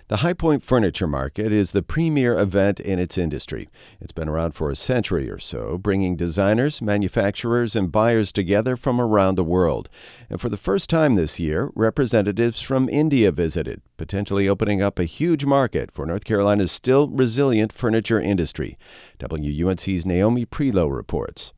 The High Point Furniture Market is the premier event in its industry. It's been around for a century or so, bringing designers, manufacturers, and buyers together from around the world. And for the first time this year, representatives from India visited, potentially opening up a huge market for North Carolina's still resilient furniture industry. WUNC's Naomi Prelow reports.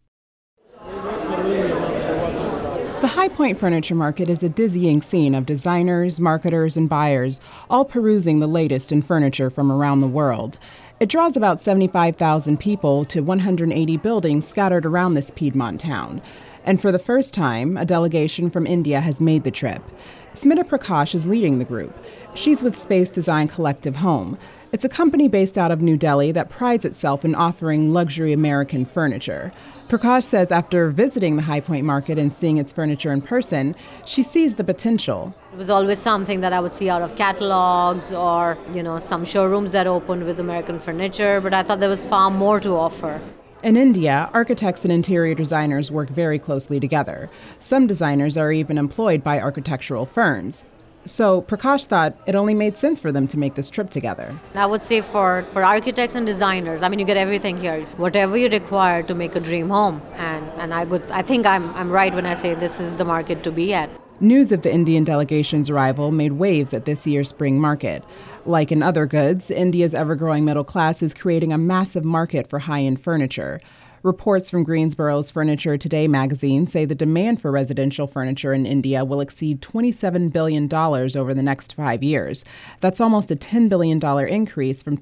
The High Point Furniture Market is a dizzying scene of designers, marketers, and buyers, all perusing the latest in furniture from around the world. It draws about 75,000 people to 180 buildings scattered around this Piedmont town. And for the first time, a delegation from India has made the trip. Smita Prakash is leading the group. She's with Space Design Collective Home. It's a company based out of New Delhi that prides itself in offering luxury American furniture. Prakash says after visiting the High Point Market and seeing its furniture in person, she sees the potential. It was always something that I would see out of catalogs or, some showrooms that opened with American furniture, but I thought there was far more to offer. In India, architects and interior designers work very closely together. Some designers are even employed by architectural firms. So Prakash thought it only made sense for them to make this trip together. I would say for architects and designers, you get everything here. Whatever you require to make a dream home. And I think I'm right when I say this is the market to be at. News of the Indian delegation's arrival made waves at this year's spring market. Like in other goods, India's ever-growing middle class is creating a massive market for high-end furniture. Reports from Greensboro's Furniture Today magazine say the demand for residential furniture in India will exceed $27 billion over the next 5 years. That's almost a $10 billion increase from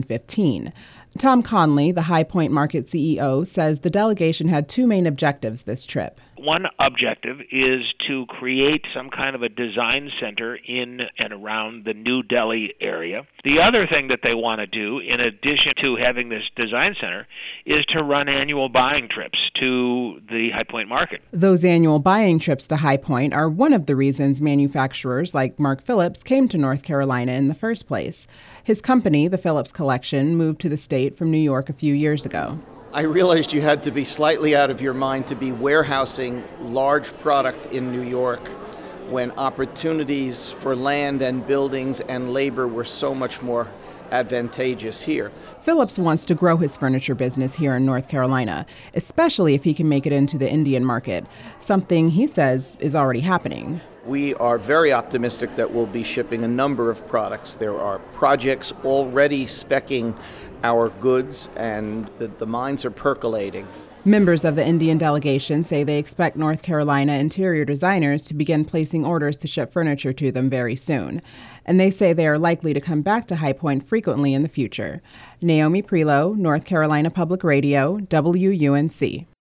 2015. Tom Conley, the High Point Market CEO, says the delegation had two main objectives this trip. One objective is to create some kind of a design center in and around the New Delhi area. The other thing that they want to do, in addition to having this design center, is to run annual buying trips to the High Point Market. Those annual buying trips to High Point are one of the reasons manufacturers like Mark Phillips came to North Carolina in the first place. His company, the Phillips Collection, moved to the state from New York a few years ago. I realized you had to be slightly out of your mind to be warehousing large product in New York when opportunities for land and buildings and labor were so much more advantageous here. Phillips wants to grow his furniture business here in North Carolina, especially if he can make it into the Indian market, something he says is already happening. We are very optimistic that we'll be shipping a number of products. There are projects already speccing our goods, and the minds are percolating. Members of the Indian delegation say they expect North Carolina interior designers to begin placing orders to ship furniture to them very soon. And they say they are likely to come back to High Point frequently in the future. Naomi Prelow, North Carolina Public Radio, WUNC.